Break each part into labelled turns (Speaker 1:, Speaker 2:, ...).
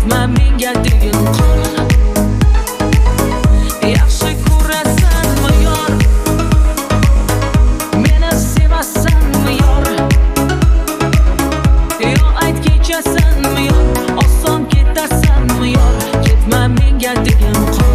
Speaker 1: ketma menga degin qol. Yaxshi ko'rasanmi yor, meni sevasanmi yor, yo ayt kechasanmi yor, oson ketasanmi yor, ketma menga degin qol.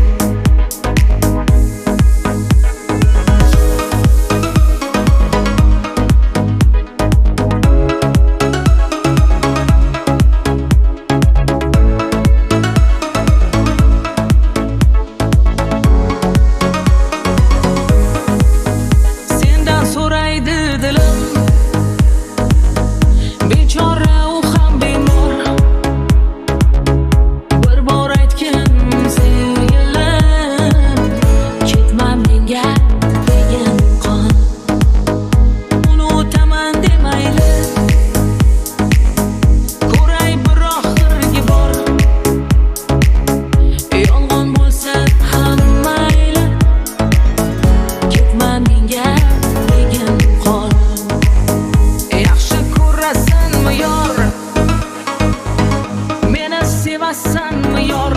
Speaker 1: Sevasanmi yor,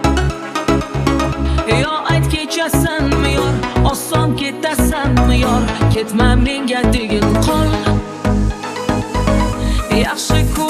Speaker 1: yo ayt kechasanmi yor, oson ketasanmi yor, ketma menga degin qol. Yaxshi